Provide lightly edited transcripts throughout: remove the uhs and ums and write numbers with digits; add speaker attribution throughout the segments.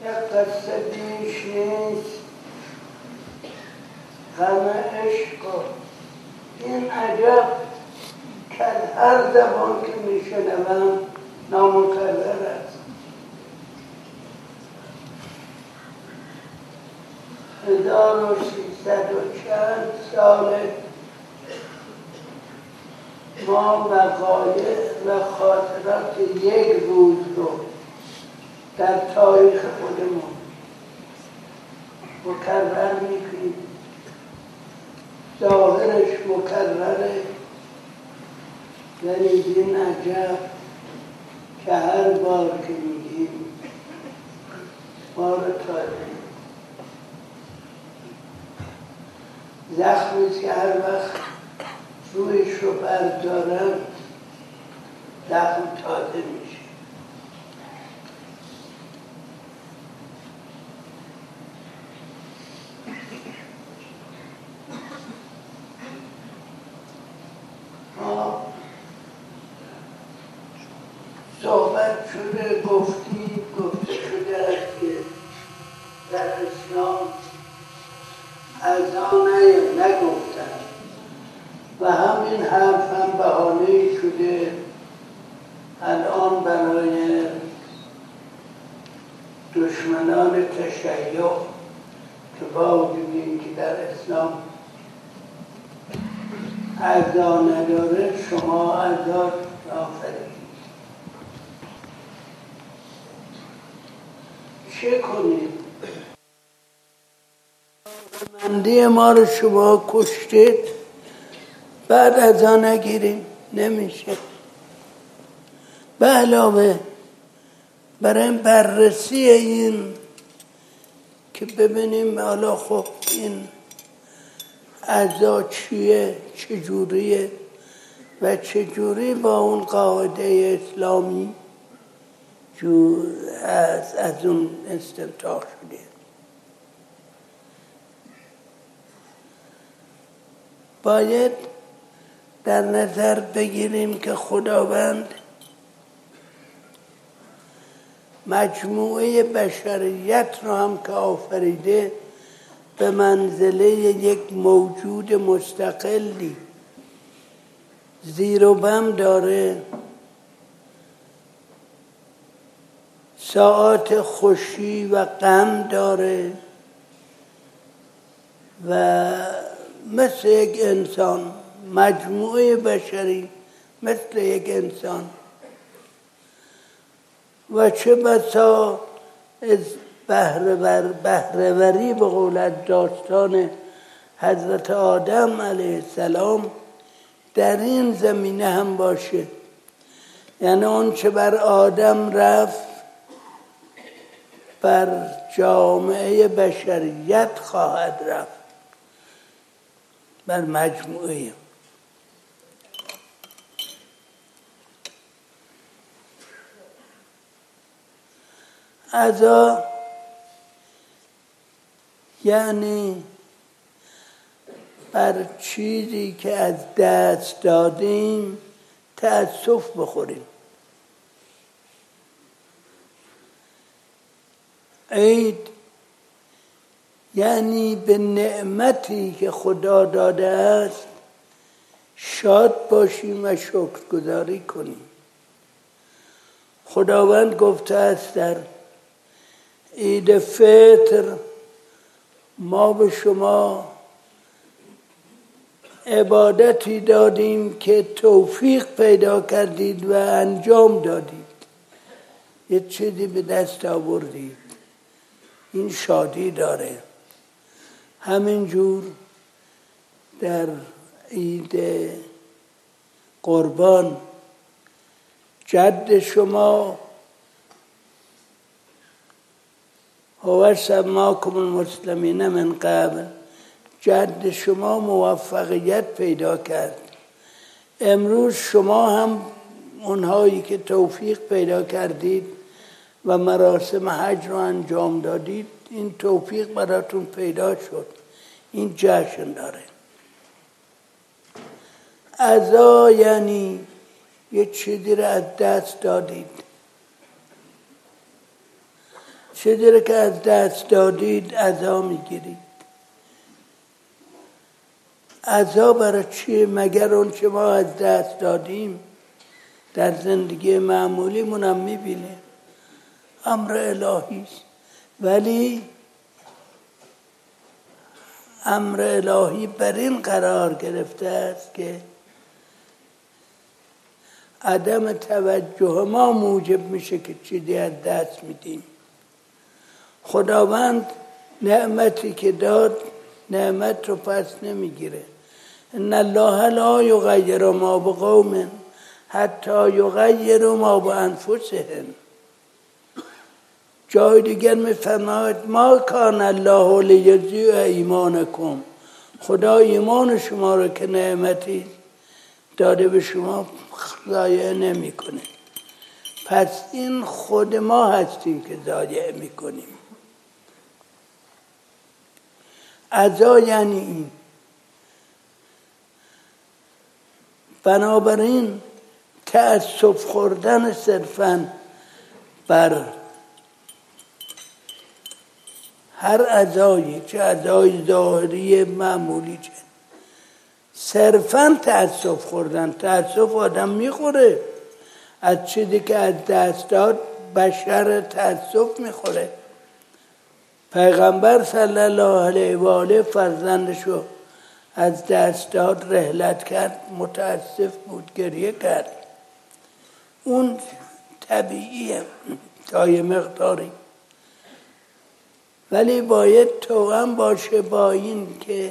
Speaker 1: قصه بیش نیست، غم عشق و این عجب که هر زبان که میشنوم نامکرر است. 1300 و چند ساله ما وقایع و خاطرات یک روز رو در تاریخ خودمون مکرر میکنیم. ظاهرش مکرره، یعنی این عجب که هر بار که میگیم ما رو تازه زخمی که هر وقت رویش رو بردارم زخم تازه میشه. ما صحبت شده گفته شده است که در اسلام اذان نگفتن و همین حرف هم بهانه شده الان برای دشمنان تشیع که با وجود که در اسلام اذان نداره شما اذان آفرید. چه کنید؟ مندی ما رو شما کشتید بعد اذان نگیریم نمیشه. به علاوه برای بررسی این که ببینیم حالا خب این اعضا چیه، چجوریه و چجوری با اون قاعده اسلامی از اون استمتاع شده. باید در نظر بگیریم که خداوند مجموعه بشریت رو هم که آفریده به منزله یک موجود مستقلی زیر و بم داره، ساعات خوشی و غم داره و مثل یک انسان، مجموعه بشری مثل یک انسان و چه بسا از بهره‌وری به قول داستان حضرت آدم علیه السلام در این زمینه هم باشه. یعنی اون چه بر آدم رفت بر جامعه بشریت خواهد رفت، بر مجموعه. عزا یعنی بر چیزی که از دست دادیم تأسف بخوریم. عید یعنی به نعمتی که خدا داده است شاد باشیم و شکرگزاری کنیم. خداوند گفته است در عید فطر ما به شما عبادتی دادیم که توفیق پیدا کردید و انجام دادید، یه چیزی به دست آوردید، این شادی داره. همینجور در عید قربان جد شما هو سماکم المسلمین من قبل، جد شما موفقیت پیدا کرد. امروز شما هم اونهایی که توفیق پیدا کردید و مراسم حج رو انجام دادید این توفیق براتون پیدا شد، این جشن داره. عزا یعنی یه چیزی رو از دست دادید. چیزی که از دست دادید عزا میگیرید. عزا برای چیه؟ مگر اون چه ما از دست دادیم در زندگی معمولیمون هم میبینه امر الهی است، ولی امر الهی بر این قرار گرفته است که عدم توجه ما موجب میشه که چیزی از دست میدیم. خداوند نعمتی که داد نعمت رو پس نمیگیره. ان الله لا یغیر ما بقوم حتی یغیروا ما بانفسهم. جای دیگر میفرماید ما کان الله لیضیع ایمانکم. خدا ایمان شما رو که نعمتی داده به شما ضایع نمیکنه. پس این خود ما هستیم که ضایع میکنیم. عزا یعنی این. بنابراین تأسف خوردن صرفاً بر هر عزایی، چه عزای ظاهری معمولی، چه صرفاً تأسف خوردن. تأسف آدم میخوره از چیزی که از دست داد. بشر تأسف میخوره. پیغمبر صلی الله علیه و آله فرزندشو از دست داد، رحلت کرد، متاسف بود، گریه کرد. اون طبیعیه تا یه مقداری، ولی باید توأم باشه با این که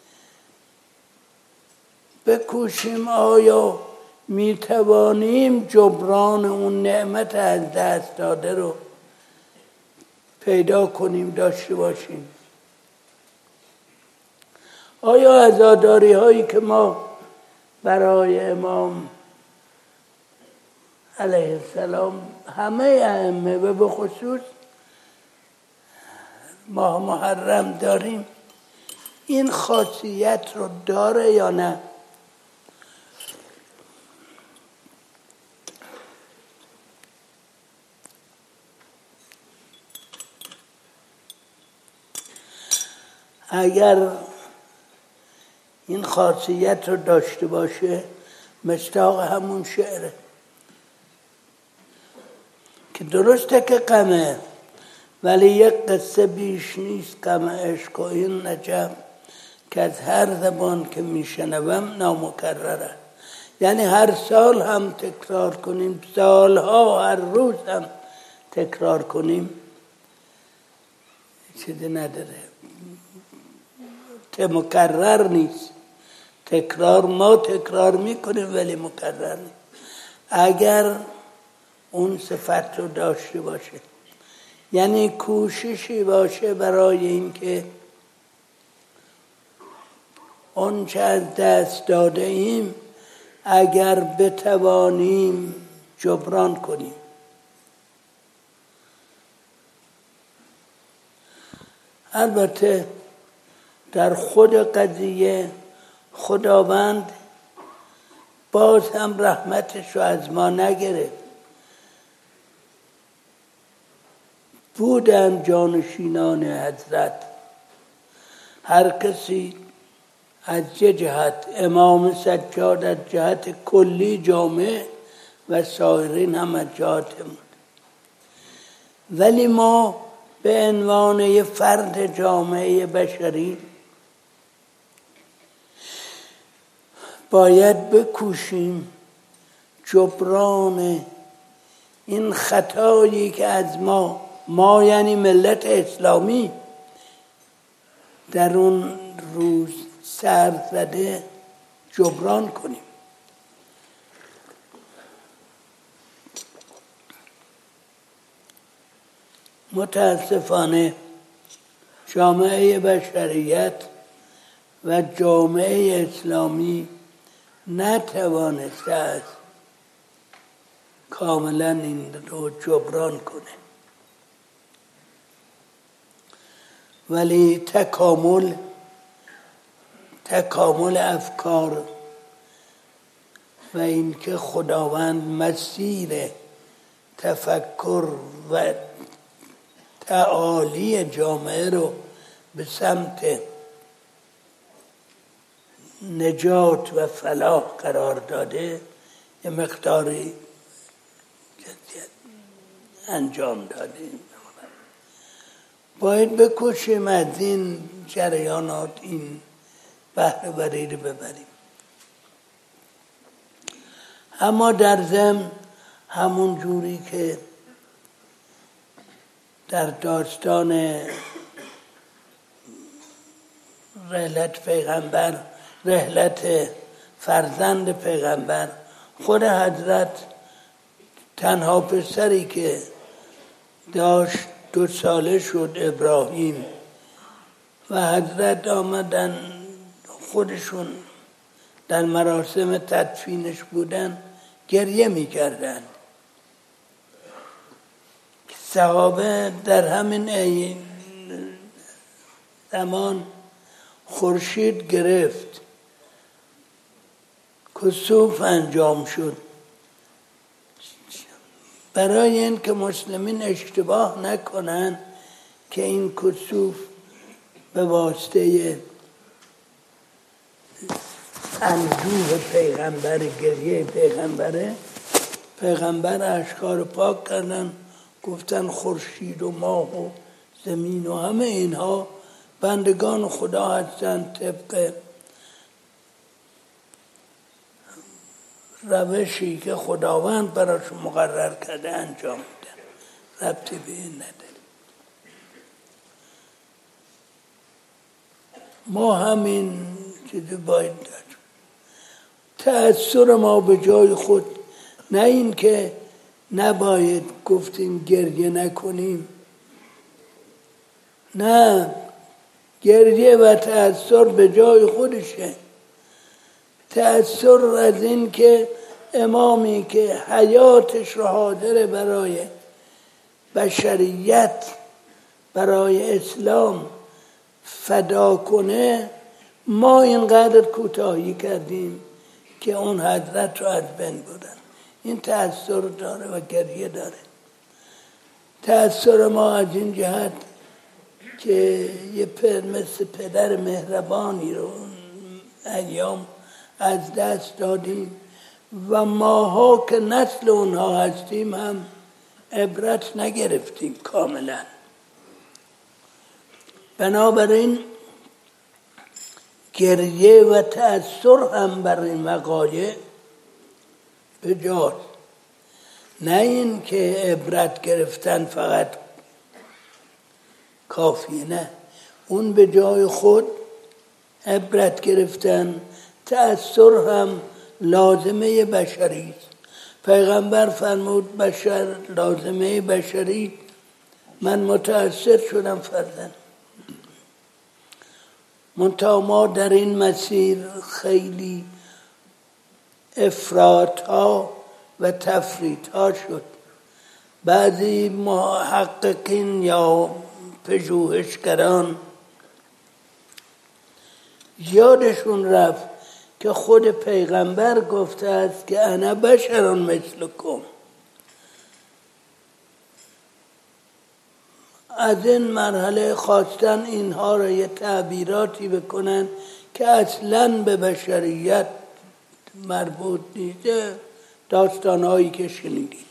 Speaker 1: بکوشیم آیا میتوانیم جبران اون نعمت از دست داده رو پیدا کنیم، داشته باشیم. آیا عزاداری هایی که ما برای امام علیه السلام همه ائمه و به خصوص ماه محرم داریم، این خاصیت رو داره یا نه؟ اگر این خاصیت رو داشته باشه، مصداق همون شعره که درسته که غمه، ولی یک قصه بیش نیست غم عشق و این نجم که از هر زبان که میشنوم نامکرره. یعنی هر سال هم تکرار کنیم، سالها هر روز هم تکرار کنیم، چیزی نداره، مکرر نیست. تکرار ما تکرار میکنیم ولی مکرر نیست. اگر اون صفت رو داشته باشه، یعنی کوششی باشه برای اینکه اون چه از دست داده ایم اگر بتوانیم جبران کنیم. البته در خود قضیه خداوند باز هم رحمتش رو از ما نگرفت. بودن جانشینان حضرت، هر کسی از یه جهت، امام سجاد از جهت کلی جامعه و سایرین هم از جهتمون، ولی ما به عنوان یه فرد جامعه بشری باید بکوشیم جبران این خطایی که از ما یعنی ملت اسلامی در اون روز سر زده جبران کنیم. متاسفانه جامعه بشریت و جامعه اسلامی نتوانسته است کاملا این رو جبران کنه، ولی تکامل افکار و اینکه خداوند مسیر تفکر و تعالی جامعه رو به سمت نجات و فلاح قرار داده، یه مقداری انجام دادیم. باید بکوشیم از این جریانات این بهره وری رو ببریم. اما در ضمن همون جوری که در داستان رحلت پیغمبر، رحلت فرزند پیغمبر، خود حضرت تنها پسری که داشت 2 ساله شد، ابراهیم، و حضرت آمدن خودشون در مراسم تدفینش بودن، گریه می‌کردند. صحابه در همین زمان خورشید گرفت، کسوف انجام شد. برای این که مسلمین اشتباه نکنن که این کسوف به واسطه اندوه پیغمبر، گریه پیغمبره، پیغمبر اشکار پاک کردن، گفتن خورشید و ماه و زمین و همه اینها بندگان خدا هستند، طبق روشی که خداوند براشون مقرر کرده انجام میدن، ربطی به این نداره. ما همین چیزی باید داریم، تأثیر ما به جای خود، نه این که نباید گفتیم گریه نکنیم، نه، گریه و تأثیر به جای خودشه. تأثیر از این که امامی که حیاتش رو حاضر برای بشریت، برای اسلام فدا کنه، ما اینقدر کوتاهی کردیم که اون حضرت رو از بین بردن. این تأثیر داره و گریه داره. تأثیر ما از این جهت که یه مثل پدر مهربانی رو ایام از دست دادیم و ماها که نسل اونها هستیم هم عبرت نگرفتیم کاملا. بنابراین گریه و تأثیر هم بر این وقایع بجاست، نه این که عبرت گرفتن فقط کافیه، نه، اون به جای خود عبرت گرفتن، تأثیر هم لازمه بشری است. پیغمبر فرمود بشر لازمه بشری، من متأثر شدم فرزند. منتها ما در این مسیر خیلی افراط‌ها و تفریط‌ها شد. بعضی محققین یا پژوهشگران یادشون رفت که خود پیغمبر گفته است که انا بشر مثلکم. از این مرحله خواستن اینها را یه تعبیراتی بکنن که اصلاً به بشریت مربوط نیست، داستانهایی که شنیدید.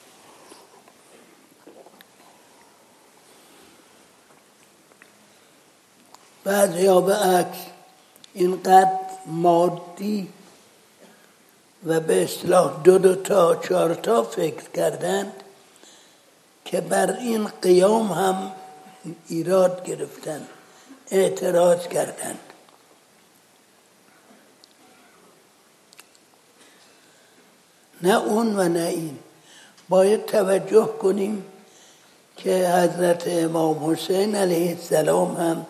Speaker 1: بعضیا به عکس اینقدر مادی و به اصطلاح 2 تا 4 تا فکر کردند که بر این قیام هم ایراد گرفتند، اعتراض کردند. نه اون و نه این. باید توجه کنیم که حضرت امام حسین علیه السلام هم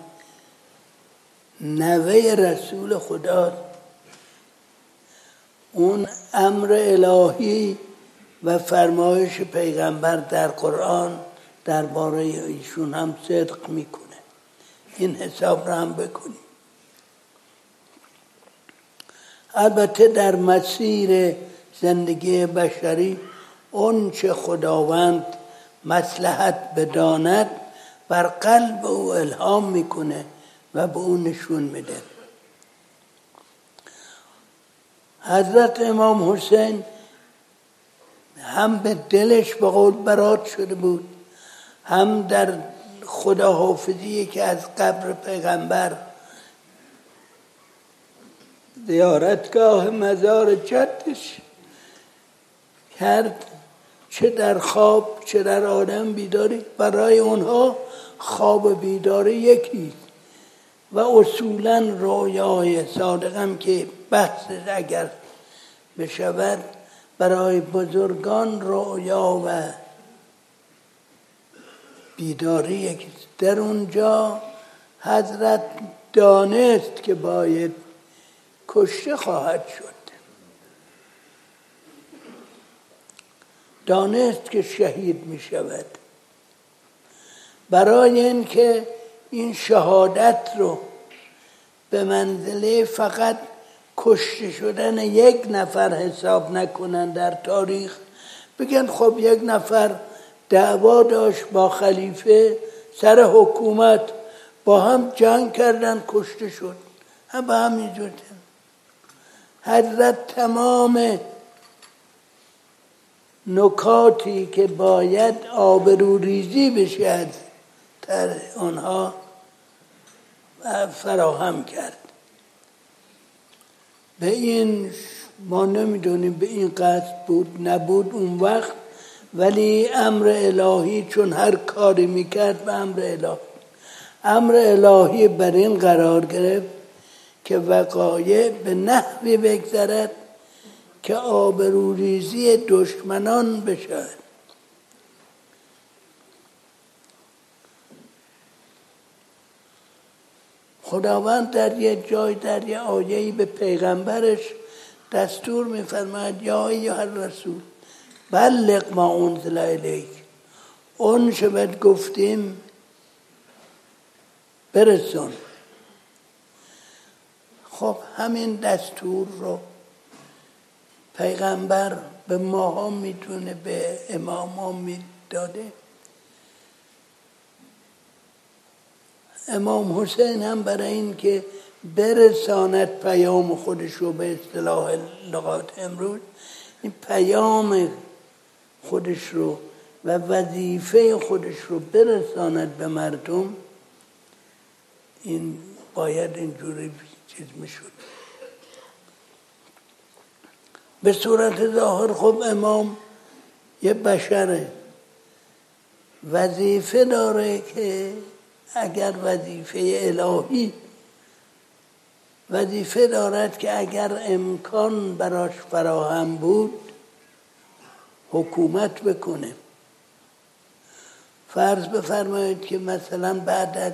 Speaker 1: نوه رسول خدا، اون امر الهی و فرمایش پیغمبر در قرآن درباره ایشون هم صدق میکنه. این حساب رو هم بکنیم. البته در مسیر زندگی بشری اون چه خداوند مصلحت بداند بر قلب او الهام میکنه و به او نشون میده. حضرت امام حسین هم به دلش به قول برات شده بود، هم در خداحافظی که از قبر پیغمبر زیارتگاه مزار جدش کرد، چه در خواب چه در عالم بیداری. برای اونها خواب بیداری یکی و اصولا رویای صادقم که بحث اگر بشود، برای بزرگان رویا و بیداری یکی. در اونجا حضرت دانست که باید کشته خواهد شد، دانست که شهید می شود. برای این که این شهادت رو به منزله فقط کشته شدن یک نفر حساب نکنن در تاریخ، بگن خب یک نفر دعوا داشت با خلیفه سر حکومت، با هم جنگ کردن کشته شد، هم به هم میجوده. حضرت تمام نکاتی که باید آبروریزی بشه از آنها فراهم کرد. به این ما نمیدونیم به این قصد بود نبود اون وقت، ولی امر الهی چون هر کاری میکرد به امر الهی بر این قرار گرفت که وقایع به نحوی بگذرد که آبروریزی دشمنان بشود. خداوند در یک جای در یک آیه‌ای به پیغمبرش دستور می‌فرماید یا ایها الرسول بلغ ما انزل الیک، اون چه بهت گفتیم برسون. خب همین دستور رو پیغمبر به ماها میتونه به اماما میداده. امام حسین هم برای این که برساند پیام خودش رو، به اصطلاح لغات امروز این پیام خودش رو و وظیفه خودش رو برساند به مردم، این باید اینجوری چیز میشد. به صورت ظاهر خب امام یه بشره، وظیفه داره که اگر وظیفه دارد که اگر امکان براش فراهم بود حکومت بکنه. فرض بفرمایید که مثلا بعد از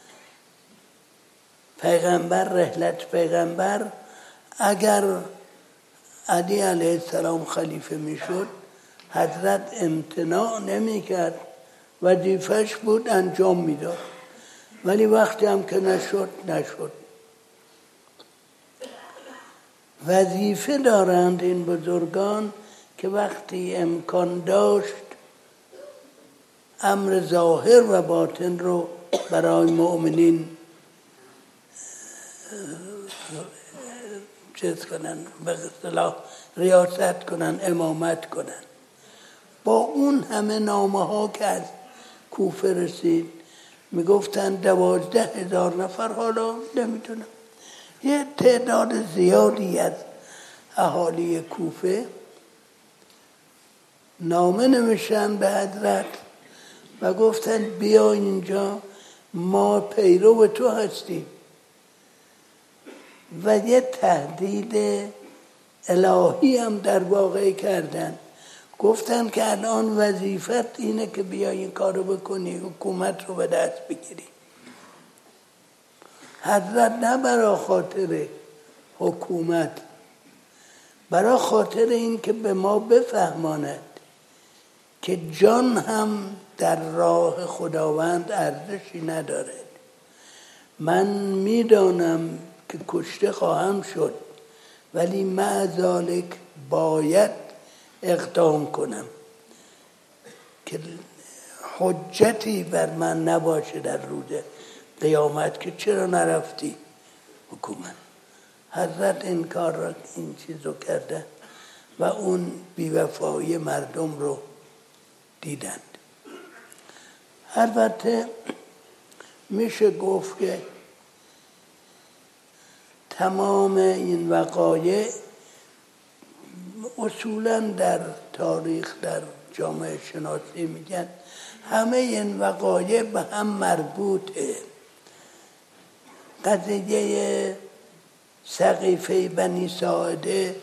Speaker 1: رحلت پیغمبر اگر علی علیه السلام خلیفه میشد، حضرت امتناع نمیکرد، وظیفه‌اش بود انجام میداد. ولی وقتی هم که نشد. وظیفه دارند این بزرگان که وقتی امکان داشت امر ظاهر و باطن رو برای مؤمنین چیز کنن، به اصطلاح ریاست کنن، امامت کنن. با اون همه نامه ها که از کوفه رسید میگفتن 12,000 نفر، حالا نمیدونم یه تعداد زیادی از اهالی کوفه نامه نوشتن به حضرت و گفتن بیا اینجا، ما پیرو تو هستیم. و یه تهدید الهی هم در واقع کردن، گفتن که الان وظیفت اینه که بیای این کارو بکنی، حکومت رو به دست بگیری. حضرت نه برای خاطر حکومت، برای خاطر این که به ما بفهماند که جان هم در راه خداوند ارزشی ندارد. من میدانم که کشته خواهم شد، ولی مع ذالک باید اقدام کنم که حجتی بر من نباشه در روز قیامت که چرا نرفتی حکومت. حضرت این کار را، این چیز رو کرده و اون بیوفایی مردم رو دیدند. البته میشه گفت که تمام این وقایع اصولاً در تاریخ، در جامعه شناسی میگن همه این وقایع به هم مربوطه. قضیه سقیفه بنی ساعده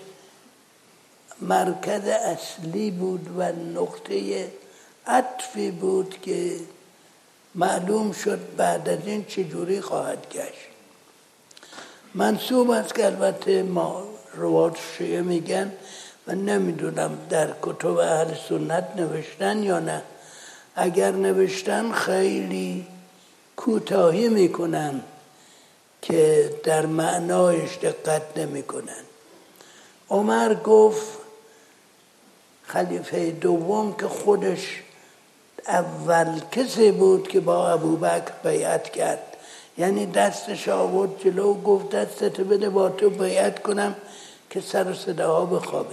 Speaker 1: مرکز اصلی بود و نقطه عطفی بود که معلوم شد بعد از این چجوری خواهد گشت. منسوب است که البته ما روات شیعه میگن و نمیدونم در کتب اهل سنت نوشتن یا نه. اگر نوشتن خیلی کوتاهی میکنن که در معنایش دقت نمیکنن. عمر گفت، خلیفه دوم که خودش اول کسی بود که با ابوبکر بیعت کرد، یعنی دستش آورد جلو و گفت دستت بده با تو بیعت کنم که سر و صداها بخوابه.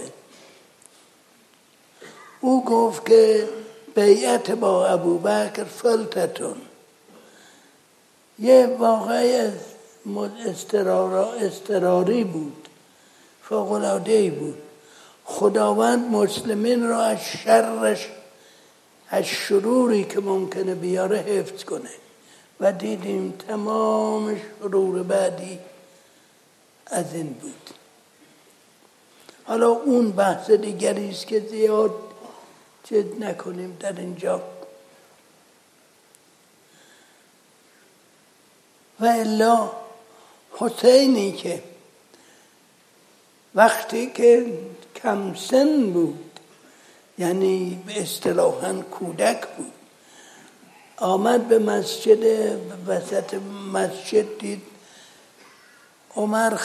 Speaker 1: او گفت که بیعت با ابوبکر فلتتون. یه واقعی اضطراری بود، فوق‌العاده‌ای بود. خداوند مسلمین را از شرش، از شروری که ممکنه بیاره حفظ کنه و دیدیم تمام شرور بعدی از این بود. حالا اون بحث دیگری است که زیاد چیز نکنیم در اینجا. و الا حسینی که وقتی که کم سن بود، یعنی به اصطلاحاً کودک بود، آمد به مسجد، وسط مسجد دید عمر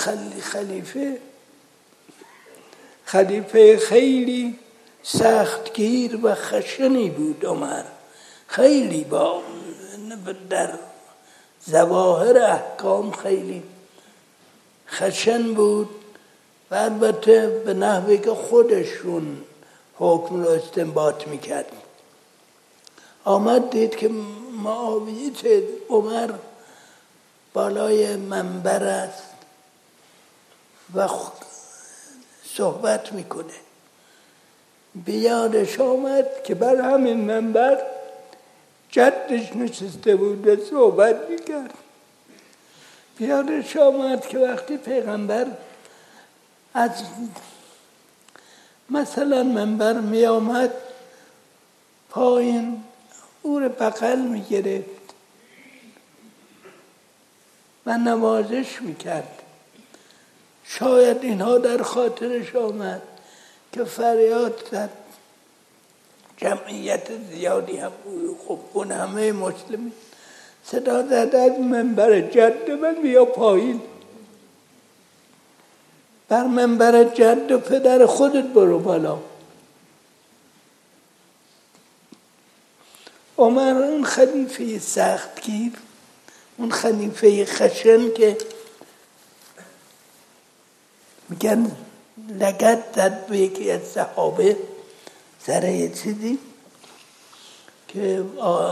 Speaker 1: خلیفه خیلی سختگیر و خشنی بود. عمر خیلی با در ظواهر احکام خیلی خشن بود و البته به نحوی که خودشون حکم رو استنباط میکرد. آمد دید که معاویه عمر بالای منبر است و صحبت میکنه. بیادش آمد که بر همین منبر جدش نشسته بود و صحبت میکرد. بیادش آمد که وقتی پیغمبر از مثلا منبر می آمد پایین او رو بغل می گرفت و نوازش می کرد. شاید اینها در خاطرش آمد که فریاد زد. جمعیت زیادی هم بود، خب اون همه مسلمین صدا زد از منبر جد من بیا پایین، بر منبر جد و پدر خودت برو بالا. عمر اون خلیفه سختگیر، اون خلیفه خشن که میگن لگد زد به یکی از صحابه سر یه چیزی که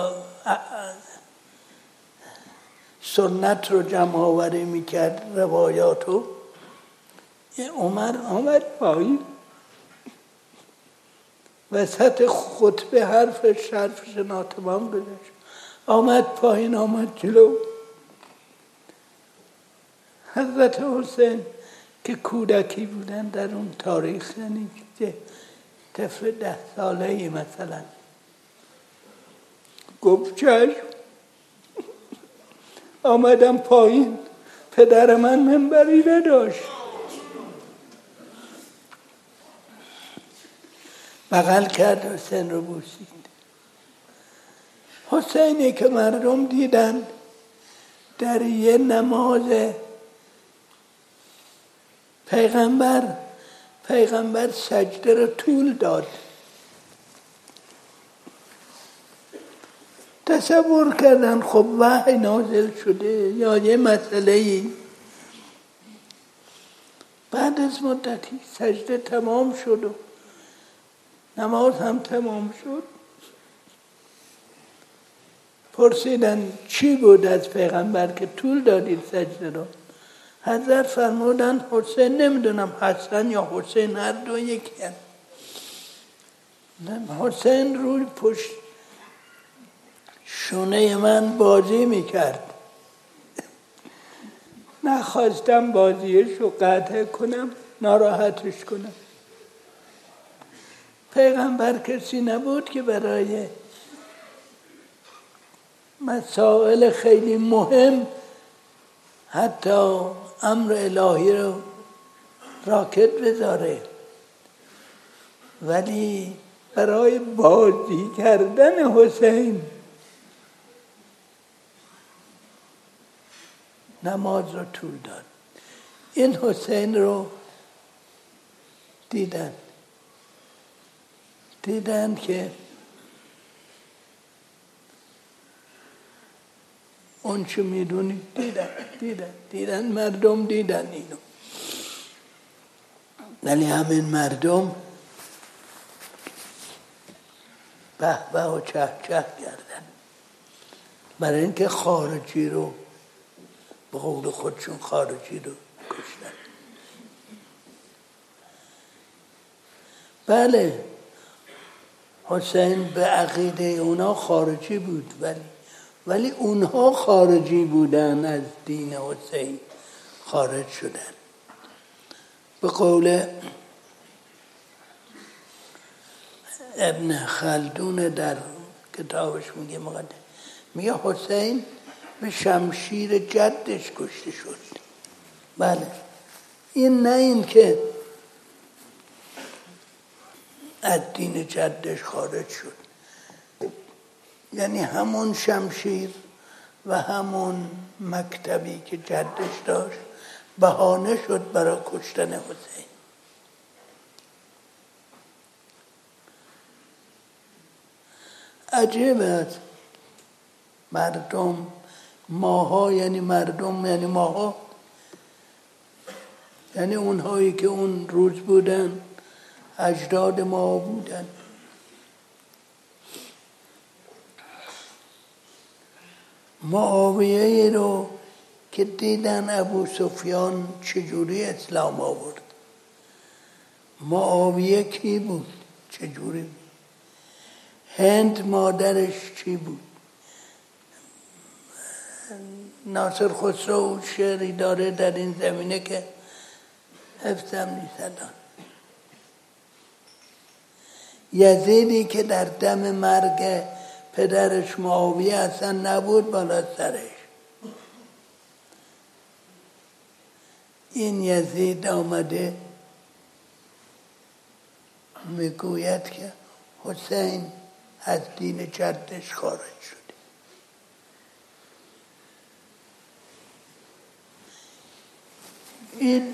Speaker 1: سنت رو جمع آوری میکرد، روایاتو. عمر آمد پایین وسط خطبه حرفش ناتمام گذاشت، آمد پایین، آمد جلو. حضرت حسین که کودکی بودن در اون تاریخ، یعنی که طفل 10 ساله‌ای مثلا، گفت چشم. آمدم پایین، پدر من منبری نداشت. بغل کرد، حسین رو بوسید. حسینی که مردم دیدن در یه نماز پیغمبر سجده رو طول داد. تصور کردن خب وحی نازل شده یا یه مسئله‌ای. بعد از مدتی سجده تمام شد و نماز هم تمام شد. پرسیدن چی بود از پیغمبر که طول دادید سجده رو؟ حضرت فرمودن حسین، نمیدونم حسن یا حسین، هر دو یکی هست. حسین روی پشت شونه من بازی میکرد. نخواستم بازیش رو قطع کنم، ناراحتش کنم. پیغمبر کسی نبود که برای مسائل خیلی مهم حتی امر الهی رو راکت بذاره، ولی برای بازی کردن حسین نماز رو طول داد. این حسین رو دیدن که اون چه میدونی دیدن مردم دیدن اینو، ولی همین مردم به به و چه چه کردن برای اینکه خارجی رو به قول خودشون خارجی رو کشتن. بله حسین به عقیده اونا خارجی بود، ولی اونها خارجی بودن، از دین حسین خارج شدن. به قول ابن خلدون در کتابش میگه حسین به شمشیر جدش کشته شد. بله این نه این که از دین جدش خارج شد، یعنی همون شمشیر و همون مکتبی که جدش داشت بهانه شد برای کشتن حسین. عجیب است مردم، ماها یعنی مردم یعنی ماها، یعنی اونهایی که اون روز بودن اجداد ما بودن. معاویه رو که دیدن ابو سفیان چجوری اسلام آورد. معاویه کی بود؟ چجوری بود؟ هند مادرش چی بود؟ ناصر خسرو شعری داره در این زمینه که حفظم نیست الان. یزیدی که در دم مرگ پدرش معاویه اصلا نبود بالا سرش، این یزید آمده میگوید که حسین از دین جدش خارج شده. این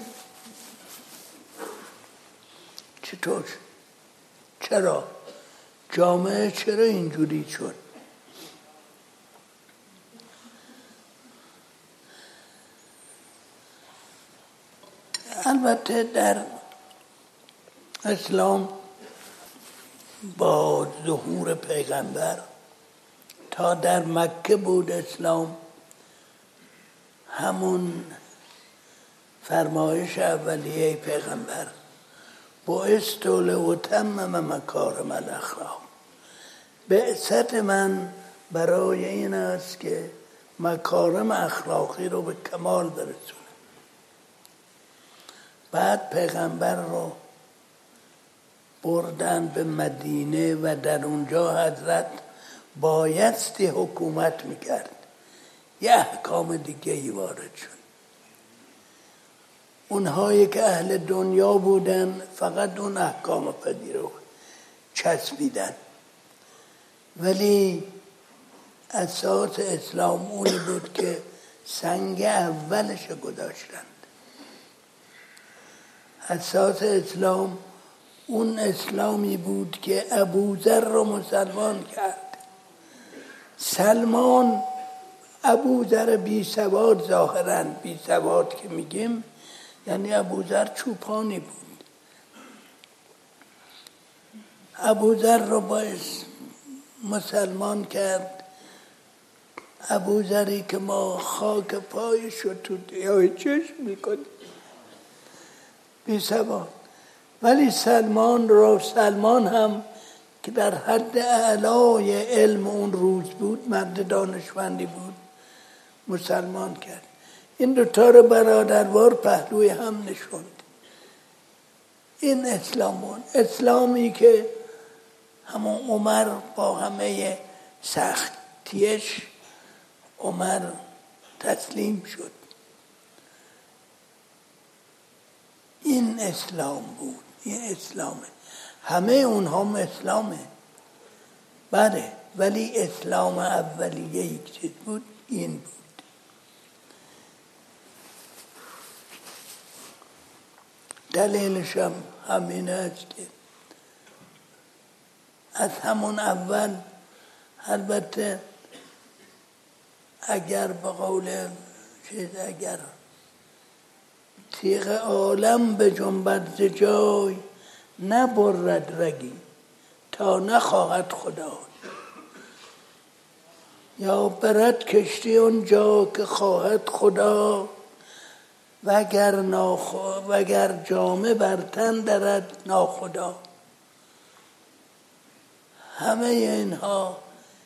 Speaker 1: چطور؟ چرا؟ جامعه چرا اینجوری شد؟ البته در اسلام با ظهور پیغمبر تا در مکه بود اسلام، همون فرمایش اولیه پیغمبر بعثت لأتمم مکارم الاخلاق، بعثت من برای این است که مکارم اخلاقی رو به کمال برسونم. بعد پیغمبر رو بردن به مدینه و در اونجا حضرت بایستی حکومت میکرد، یه احکام دیگه وارد شد. اونهایی که اهل دنیا بودن فقط اون احکام پدیر رو چسبیدن، ولی اساس اسلام اونی بود که سنگ اولش گذاشتند. اساس اسلام اون اسلامی بود که ابوذر رو مسلمان کرد سلمان ابوذر بی سواد، ظاهراً بی سواد که میگیم یعنی ابوذر چوپانی بود. ابوذر رو باعث مسلمان کرد. ابوذری که ما خاک پایش رو تو دیای چشم میکنیم، بی سواد. ولی سلمان هم که در حد اعلای علم اون روز بود، مرد دانشمندی بود، مسلمان کرد. این دوتا رو برادروار پهلوی هم نشوند. این اسلامی که همون عمر با همه سختیش عمر تسلیم شد. این اسلام بود، این اسلامه. همه اونها هم اسلامه، بله، ولی اسلام اولیه یک چیز بود، این بود. دلیلش هم همین است که از همون اول، البته اگر به قول اگر تیغ عالم به جنبد ز جای، نبرد رگی تا نخواهد خدا. یا برد کشتی اونجا که خواهد خدا، وگر جامه بر تن درد ناخدا. همه اینها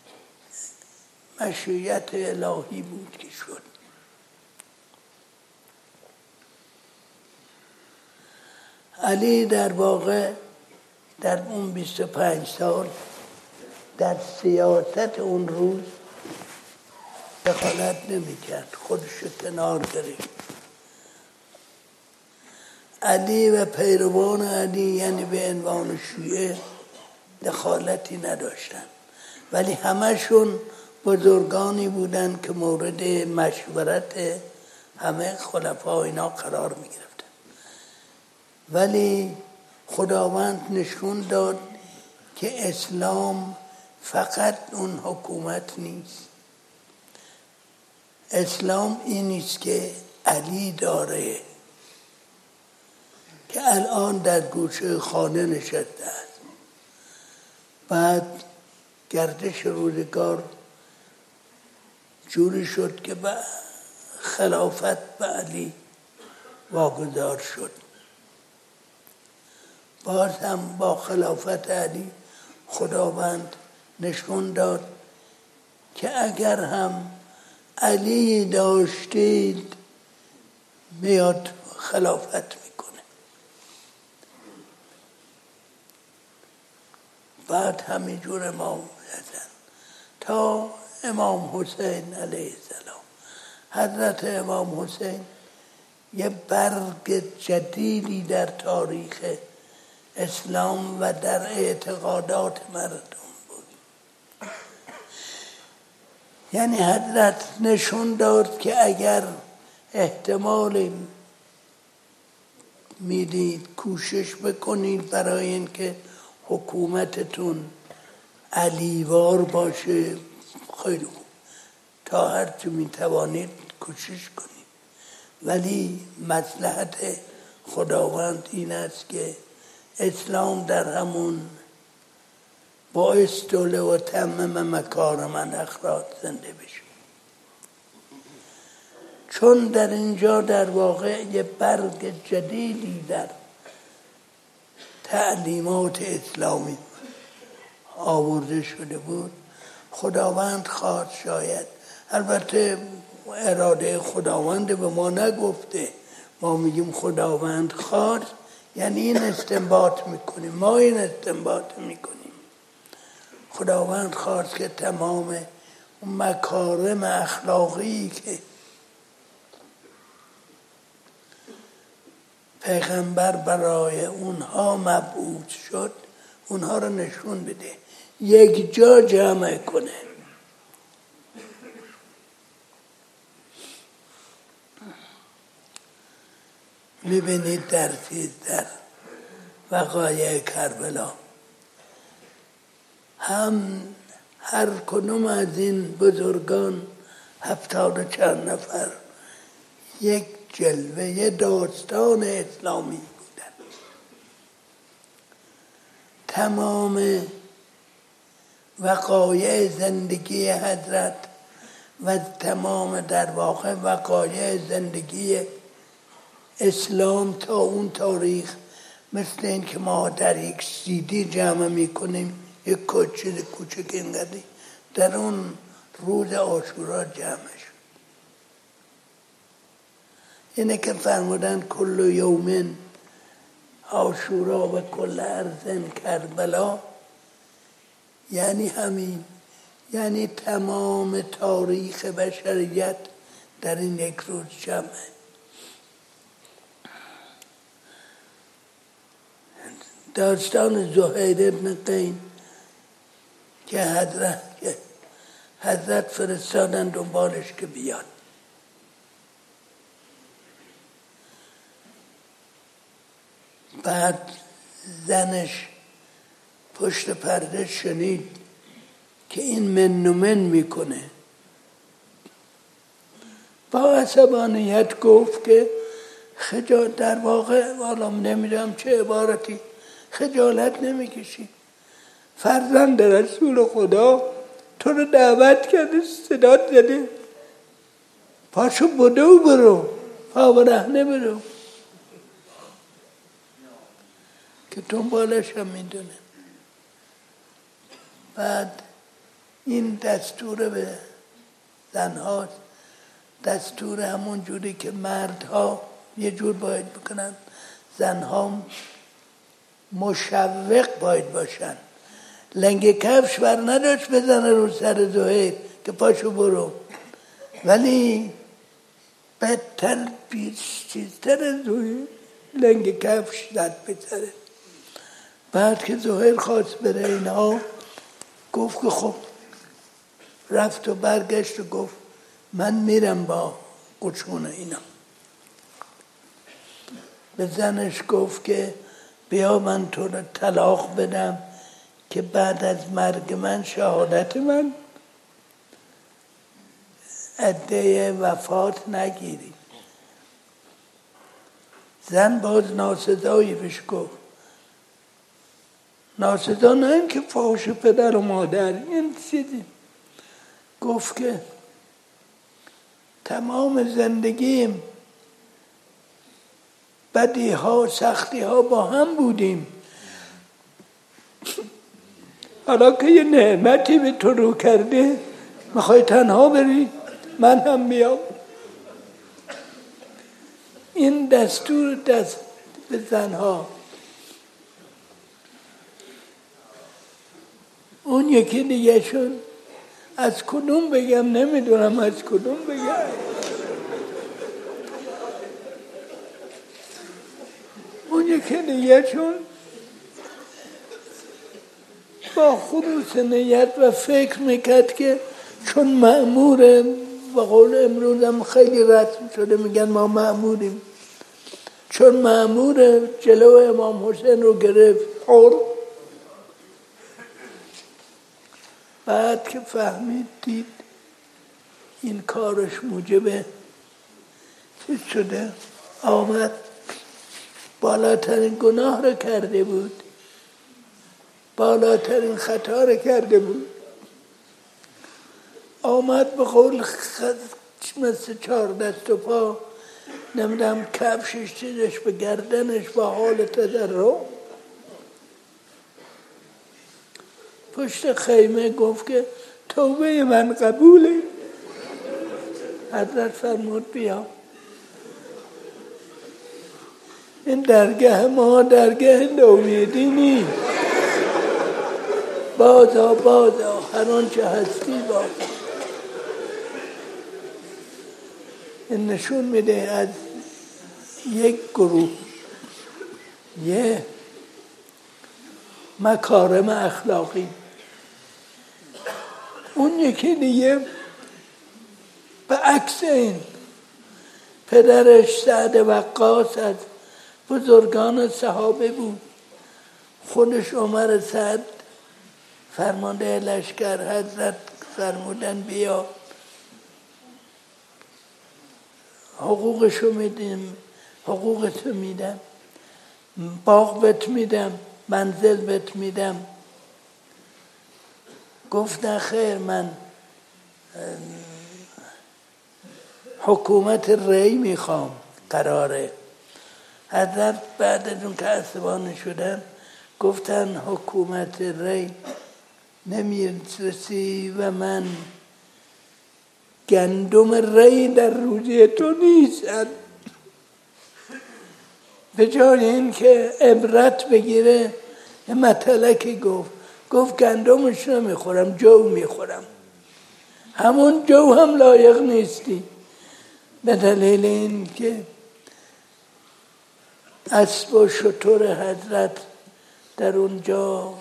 Speaker 1: مشیت الهی بود که شد. علی در واقع در اون 25 سال در سیاست اون روز دخالت نمی کرد، خودش کنار گرفت. علی و پیروان علی یعنی به عنوان شیعه دخالتی نداشتن، ولی همشون بزرگانی بودن که مورد مشورت همه خلفا اینا قرار می گرفتن. ولی خداوند نشون داد که اسلام فقط اون حکومت نیست. اسلام این نیست که علی داره که الان در گوشه خانه نشسته است. بعد گردش روزگار جوری شد که به خلافت به علی واگذار شد. باز هم با خلافت علی خداوند نشون داد که اگر هم علی داشتید میاد خلافت میکنه. بعد همینجور امام حسن تا امام حسین علیه السلام. حضرت امام حسین یه برگ جدیدی در تاریخ اسلام و در اعتقادات مردم بود. یعنی حضرت نشون داد که اگر احتمال میدید کوشش بکنید برای اینکه حکومتتون علیوار باشه، خیلی خوب، تا هرچی میتوانید کوشش کنید. ولی مصلحت خداوند این است که اسلام در همون باعث دوله و تمم مکارم الاخلاق زنده بشه. چون در اینجا در واقع یه برگ جدیدی در تعلیمات اسلامی آورده شده بود، خداوند خواست شاید، البته اراده خداوند به ما نگفته، ما میگیم خداوند خواست، یعنی این استنباط میکنیم، ما این استنباط میکنیم. خداوند خواست که تمام مکارم اخلاقی که پیغمبر برای اونها مبعوث شد اونها رو نشون بده، یک جا جمع کنه. میبینید در وقایع کربلا هم هر کدوم از این بزرگان 70 و چند نفر یک جلوه، یه داستان اسلامی بودن. تمام وقایع زندگی حضرت و تمام در واقع وقایع زندگی اسلام تا اون تاریخ مثل این که ما در یک CD جمع میکنیم، یک کوچه کوچک اینقدری، در اون روز عاشورا جمع شد. اینه که فرمودن کل یومن عاشورا و کل ارض کربلا، یعنی همین، یعنی تمام تاریخ بشریت در این یک روز جمعه. داستان زهیر ابن قین که حضرت فرستادن دنبالش که بیاد. بعد زنش پشت پرده شنید که این من و من میکنه. با عصبانیت گفت که در واقع والا نمیدونم چه عبارتی، خجالت نمیکشی؟ فرزند رسول خدا تو رو دعوت کرده، صدات زده، پاشو بدو برو، پا برهنه برو، که دنبالش هم میدونه. بعد این دستور به زنها، دستور همون جوری که مردها یه جور باید بکنن، زنها مشوق باید باشن. لنگ کفش بر نداشت بزنه رو سر زهیر که پاشو برو، ولی بدتر چیزتر زهیر لنگ کفش زد بزنه. بعد که زهیر خواست بره اینها گفت که خب، رفت و برگشت و گفت من میرم با قشون اینا. به زنش گفت که بیا من تو رو طلاق بدم که بعد از مرگ من شهادت من عده وفات نگیری. زن باز ناسزایی بهش گفت، ناسزا نه این که فحش پدر و مادر، این چیزی. گفت که تمام زندگیم بدی ها سختی ها با هم بودیم، حالا که یه نعمتی به تو رو کرده میخوای تنها بری؟ من هم میام. این دستور دست به زنها. اون یکی دیگه شون از کدوم بگم نمیدونم از کدوم بگم. اون یکی دیگه شون با خلوص نیت و فکر میکرد که چون مأمور، و قول امروز هم خیلی رسم شده میگن ما مأموریم، چون مأمور جلو امام حسین رو گرفت خورد. بعد که فهمید دید این کارش موجب چیز شده، آمد بالاترین گناه رو کرده بود، بالاترین خطا رو کرده بود. آمد به قول مثل 4 دست و پا، نمیدونم کفشش چیزش به گردنش با حال تضرع پشت خیمه گفت که توبه من قبوله. حضرت فرمود بیا. این درگاه ما درگاه نومیدی نیست. بازا هر آنچه هستی بازا. این نشون میده از یک گروه یه مکارم اخلاقی. اون یکی دیگه به عکس این، پدرش سعد وقاص از بزرگان صحابه بود، خودش عمر سعد فرمانده لشکر حضرت فرمودن بیا حقوقشو میدیم، حقوقتو میدم، باغ بهت میدم، منزل بهت میدم. گفت نه خیر، من حکومت ری میخوام. قراره حضرت بعد از اون که عصبانی شدن گفتن حکومت ری نمیرسی و من گندم ری در روزی تو نیستن. به جای این که عبرت بگیره یه مطلقی گفت گندمش نمیخورم، جو میخورم. همون جو هم لایق نیستی، به دلیل این که اسب و شتر حضرت در اونجا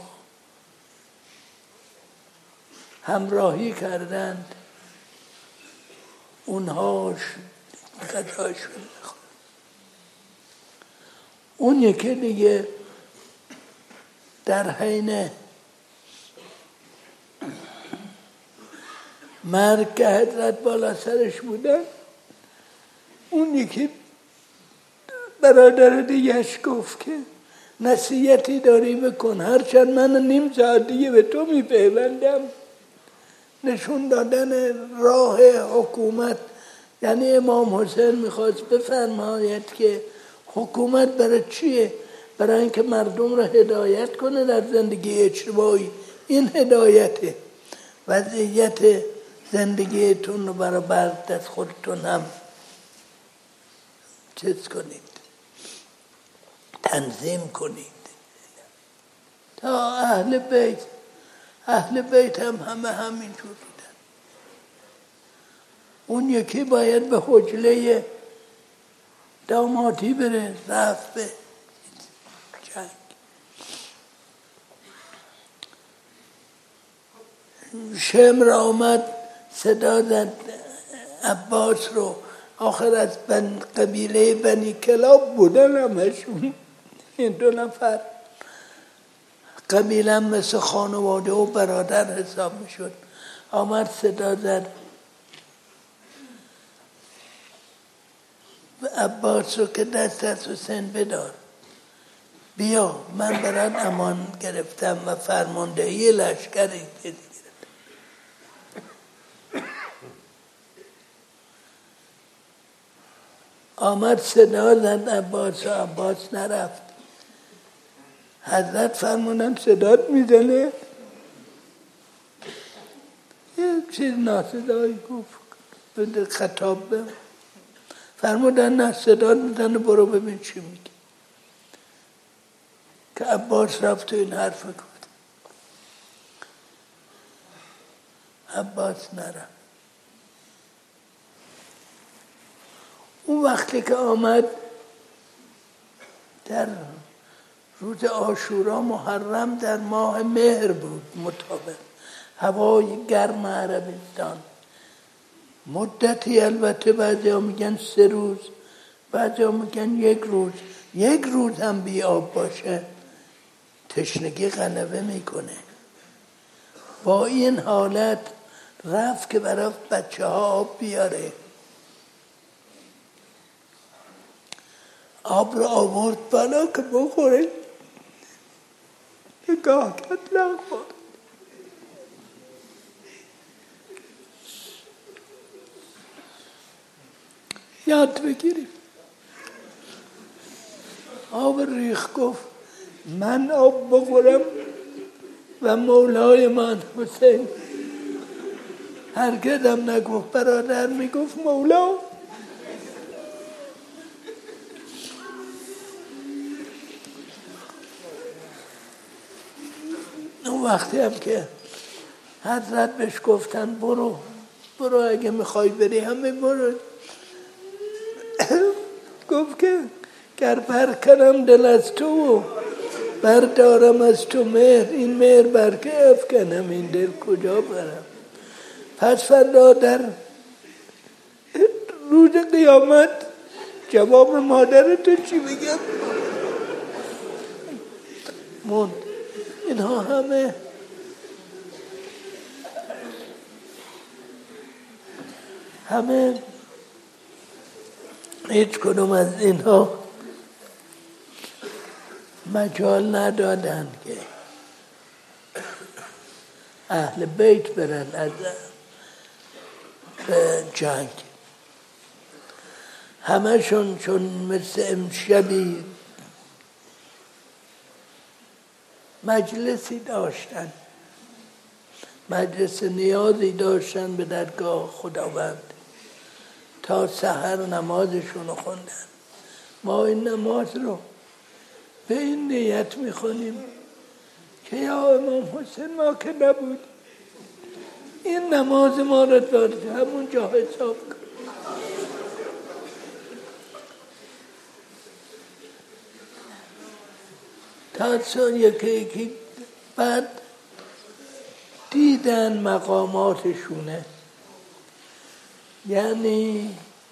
Speaker 1: همراهی کردند، اونهاش غذاشون میخورن. اون یکی دیگه در حین مرگ که حضرت بالا سرش بودن، اون یکی برادر دیگهش گفت که نصیحتی داری بکن، هرچند من نیم ساعت دیگه به تو میپیوندم. نشون دادن راه حکومت. یعنی امام حسین میخواست بفرماید که حکومت برای چیه؟ برای اینکه مردم را هدایت کنه در زندگی اجتماعی. این هدایته. وضعیت زندگیتون رو برای بعد از خودتون هم چیز کنید، تنظیم کنید. تا اهل بیت هم همه همینجور بودن. اون یکی باید به حجله دامادی بره، رفت به جنگ. شمر آمد صدا زد عباس رو. آخر از قبیله بنی کلاب بودن همشون، این 2 نفر. قبیله مثل خانواده و برادر حساب میشد. آمد صدا زد عباس رو که دست از حسین بدار، بیا من برات امان گرفتم و فرماندهی لشکری گرفتم. آمد صدا زد عباس و عباس نرفت. حضرت فرمودن صدات میزنه، یه چیز ناصدایی گفت بده خطاب به فرمودن نه صدات میزنه، برو ببین چی میگه. که عباس رفت و این حرف گفت. عباس نرفت. اون وقتی که آمد در روز عاشورا محرم در ماه مهر بود، مطابق هوای گرم عربستان. مدتی البته بعضی ها میگن 3 روز، بعضی ها میگن 1 روز. 1 روز هم بی آب باشه تشنگی غلبه میکنه. با این حالت رفت که برای بچه ها آب بیاره. آب رو آورد بالا که بخوره. نگاه کرد نخورد. یاد بگیریم. آب ریخ گفت من آب بخورم و مولای من حسین. هرگز هم نگفت برادر، میگفت مولا. اون وقتی هم که حضرت بهش گفتن برو اگه میخوای بری همه برو. گفت که گر برکنم دل از تو بردارم از تو مهر، این مهر برکه افکنم این دل کجا برم. پس فردا در روز قیامت جواب مادر تو چی بگم؟ موند. اینها همه همه هیچ کدوم از اینها مجال ندادن که اهل بیت برن از به جنگ. همشون چون مثل امشبی مجلسی داشتن، مجلس نیازی داشتن به درگاه خداوند، تا سحر نمازشون رو خوندن. ما این نماز رو به این نیت میخونیم که یا امام حسین ما که نبود، این نماز ما رو دارد همون جا حساب کن. تا یکی بعد دیدن مقاماتشونه، یعنی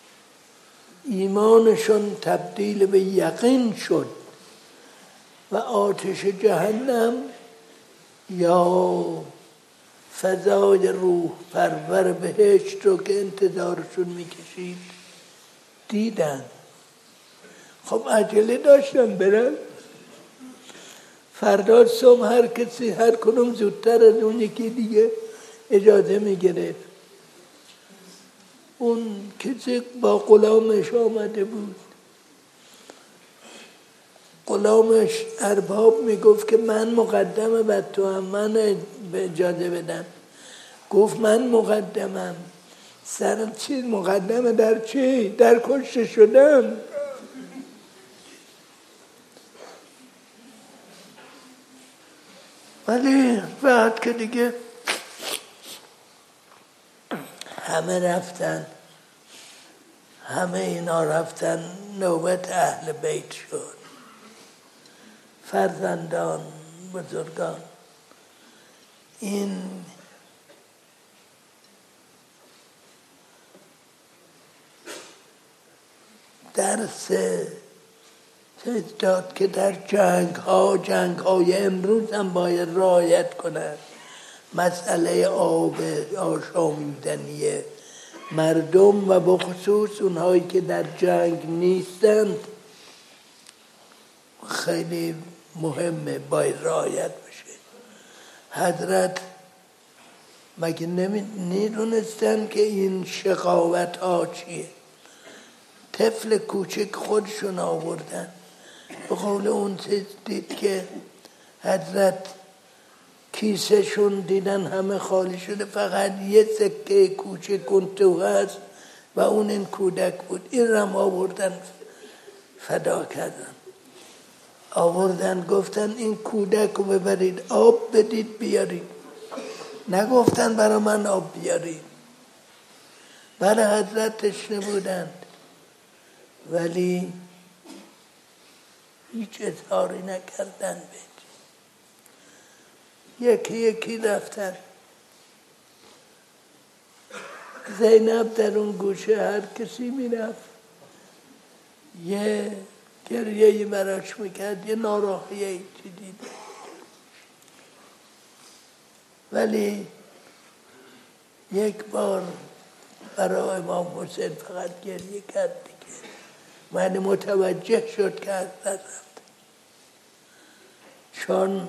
Speaker 1: ایمانشون تبدیل به یقین شد و آتش جهنم یا فضای روح پرور بهشت رو که انتظارشون میکشید دیدن. خب عجله داشتن برن، فردا صبح هر کسی هر کدوم زودتر از اون یکی دیگه اجازه میگرفت. اون کسی با غلامش آمده بود، غلامش ارباب میگفت که من مقدمه بر تو هم، من به اجازه بدم. گفت من مقدمم. سر چی مقدمه؟ در چی؟ در کشته شدم. ولی بعد که دیگه همه رفتن، همه اینا رفتن، نوبت اهل بیت شد. فرزندان، بزرگان. این درس چیز داد که در جنگ های امروز هم باید رعایت کنند. مسئله آب آشامیدنی مردم و بخصوص اونهایی که در جنگ نیستند خیلی مهمه، باید رعایت بشه. حضرت مگه نیدونستن که این شقاوت ها چیه؟ طفل کوچک خودشون آوردن. به قول اون دید که حضرت کیسهشون دیدن همه خالی شده، فقط یه سکه کوچک اون تو هست و اون این کودک بود. این رم آوردن فدا کردن، آوردن گفتن این کودک رو ببرید آب بدید بیارید. نگفتن برای من آب بیارید، برای حضرت تشنه بودند ولی هیچ اظهاری نکردن. یکی رفتن. زینب در اون گوشه هر کسی میرفت یه گریه‌ای براش میکرد، یه ناراحیه‌ای دید. ولی یک بار برای امام حسین فقط گریه کرد دیگه. من متوجه شد که از دست رفت، چون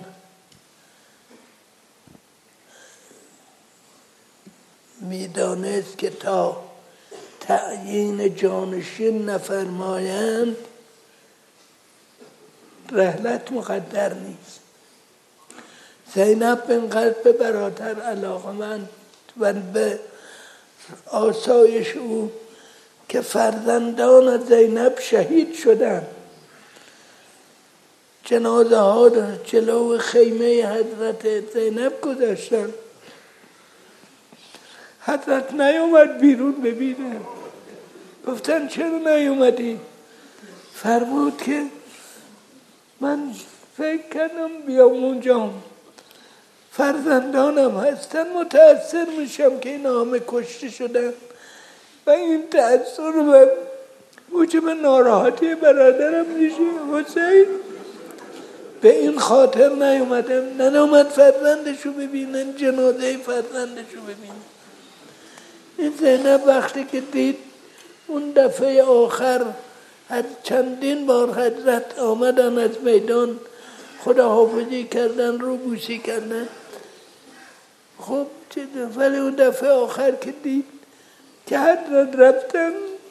Speaker 1: میدانست که تا تعیین جانشین نفرمایند رحلت مقدر نیست. زینب اینقدر به برادر علاقه‌مند و به آسایش او که فرزندان زینب شهید شدند. جنازه ها در جلو خیمه حضرت زینب گذاشتن. حضرت نیومد بیرون ببینه. گفتن چرا نیومدی؟ فرمود که من فکر کردم بیام اونجا، فرزندانم هستن، متأثر میشم که اینا همه کشته شدن و این تأثیر به موجب ناراحتی برادرم میشه حسین. به این خاطر نیومد فرزندشو ببینن، جنازه فرزندشو ببینن. این زینب وقتی که دید اون دفعه آخر چندین بار حضرت آمدن از میدان خداحافظی کردن، رو بوسی کردن، خب ولی اون دفعه آخر که دید که حضرت رفتن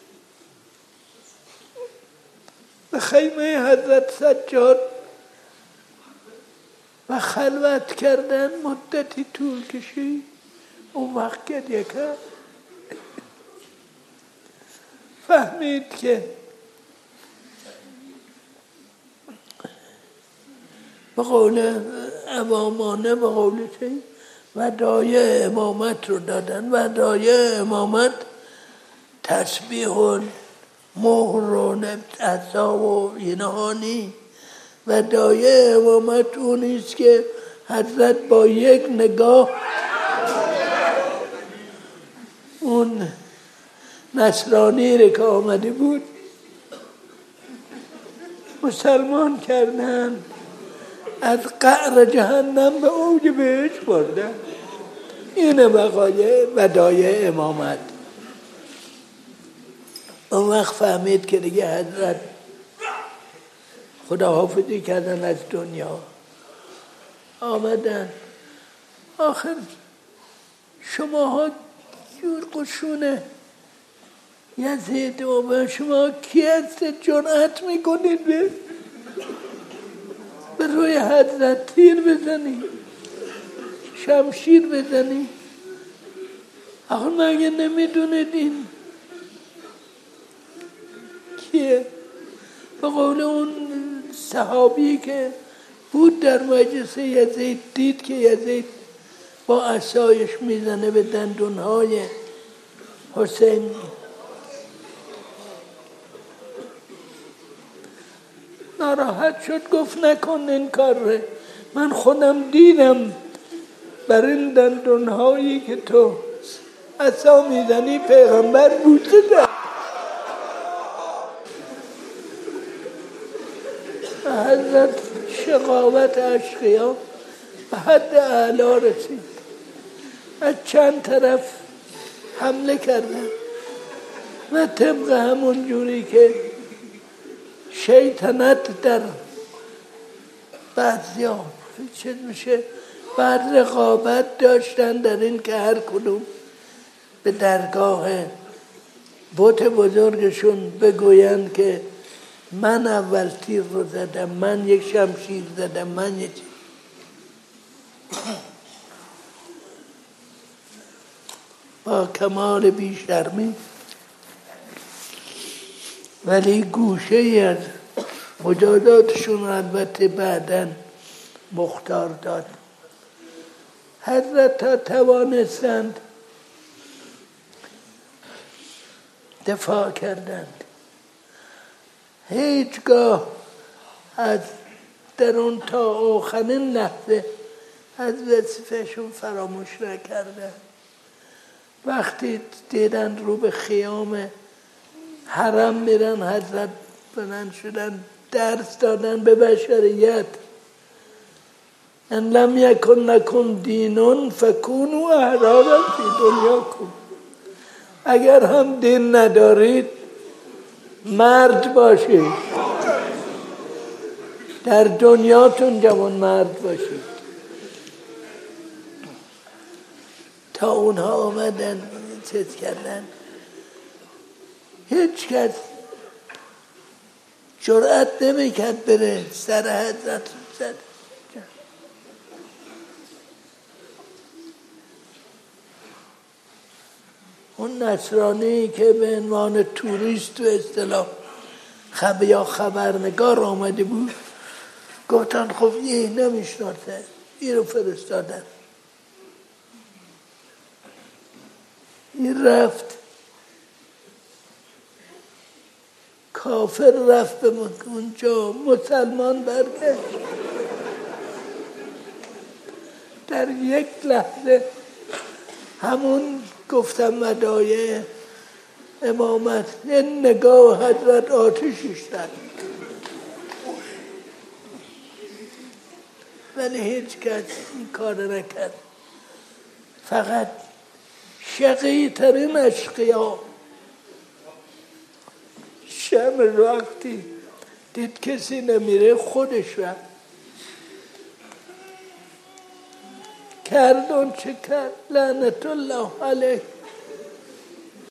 Speaker 1: به خیمه حضرت سجاد و خلوت کردن، مدتی طول کشید، اون وقت گریه کرد، فهمید که به قول امامانه، به قول چی ودایع امامت رو دادن. ودایع امامت تسبیح و مهر و عصا و اینها نی. ودایع امامت اونیست که حضرت با یک نگاه اون نصرانی رو که آمده بود مسلمان کردن، از قعر جهنم به اوج بهشت بردن. این وقایع ودایع امامت. اون وقت فهمید که دیگه حضرت خداحافظی کردن از دنیا، آمدن. آخر شماها جور قشونه یزید و شما کی هست جرأت میکنید به روی حضرت تیر بزنی، شمشیر بزنی؟ آخه مگه نمیدونید این کیه؟ به قول اون صحابی که بود در مجلس یزید، دید که یزید با عصایش میزنه به دندونهای حسین، ناراحت شد، گفت نکن این کار رو، من خودم دیدم بر این دندونهایی که تو عصا میزنی پیغمبر بوسه داد. حضرت شقاوت اشقیا به حد اعلی رسید، از چند طرف حمله کردن و طبق همون جوری که شیطنت در بعضیا چه میشه بعد رقابت داشتن در این که هر کدوم به درگاه بت بزرگشون بگوین که من اول تیر رو زدم، من یک شمشیر زدم، من یک با کمال بیشرمی، ولی گوشه ای از مجازاتشون البته بعداً مختار داد. حضرت ها توانستند دفاع کردند، هیچگاه از در اون تا آخرین لحظه از وظیفهشون فراموش نکردند. وقتی دیدن رو به خیام حرم میرن، حضرت بلند شدن درس دادن به بشریت، ان لم یکن لکم دینون فکونوا احرارا فی دنیاکم، اگر هم دین ندارید مرد باشید، در دنیاتون جوان مرد باشید. تا اونها آمدن چیز کردن، هیچ کس جرأت نمیکرد بره سر حضرت زد. اون نصرانی که به عنوان توریست و اصطلاح یا خبرنگار آمده بود، گفتن خب یه نمیشناسه، این رو فرستادن. این رفت، کافر رفت به اونجا، مسلمان برگشت. در یک لحظه همون گفتم ودایع امامت، این نگاه حضرت آتشش زد، ولی هیچ کس این کار نکرد. فقط شقی ترین اشقیا شمر وقتی دید کسی نمیره خودش رفت کردون چه کرد لعنت الله علیه